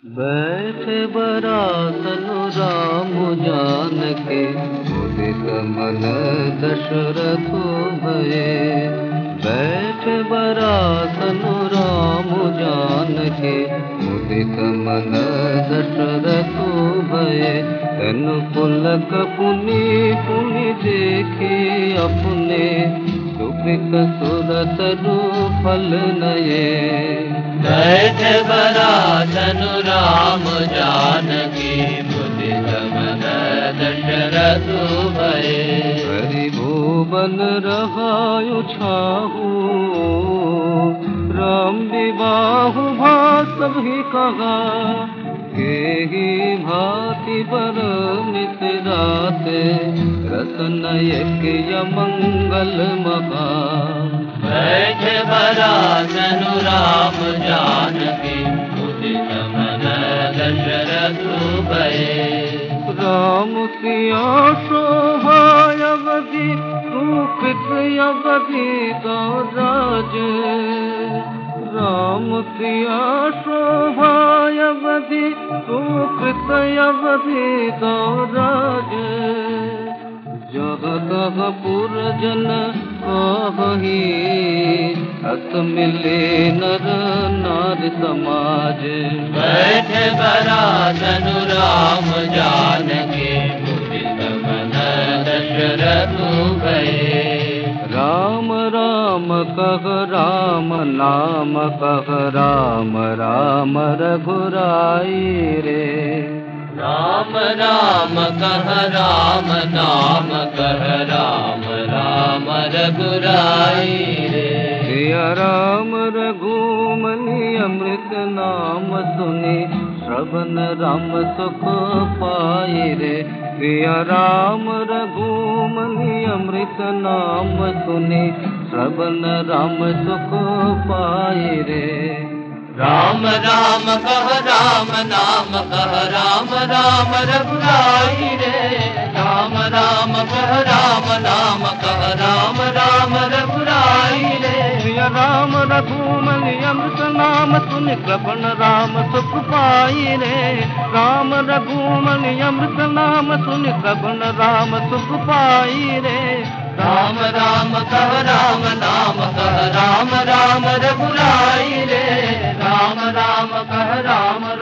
बैठे बरासन राम जानके, उदित मन दशरथ भये। बैठे बरासन राम जानके, उदित मन दशरथ भये। तनु पुलक पुनि पुनि देखे अपने, सुकृत सुरतरु फल नये। बैठे बरासन राम जानकी, मुदित मन दशरथ भये। हरि भुवन रहायु छाहु, राम विवाहु भात भी कहा। केहि भांति बर नित राते, रसनयक यमंगल महा। बैठे बरासन राम जानकी, मुदित मन दशरथ भये। राम सिया शोभा अवधि, सुकृत अवधि राज। राम सिया शोभा अवधि, सुकृत अवधि राज। जह तह पुरजन कहि, अस मिले नर नार समाज। बैठे बरासन राम जानकी, मुदित मन दशरथ भये। राम राम कह राम नाम कह, राम राम रघुराई रे। राम राम कह राम नाम कह, राम राम रघुराई रे। सिया राम रघुमनि अमृत नाम सुनि, श्रवण राम सुख पाई रे। सिया राम रघुमनि अमृत नाम सुनि, श्रवण राम सुख पाई रे। राम राम कह राम नाम कह, राम राम रघुराई रे। राम राम कह राम नाम कह, राम राम रघुराई रे। सिया राम रघुमनि अमृत नाम सुनि, श्रवण राम सुख पाई रे। राम रघुमनि अमृत नाम सुनि, श्रवण राम सुख पाई रे। राम राम कह राम नाम कह, राम राम रघुराई रे। राम राम कह राम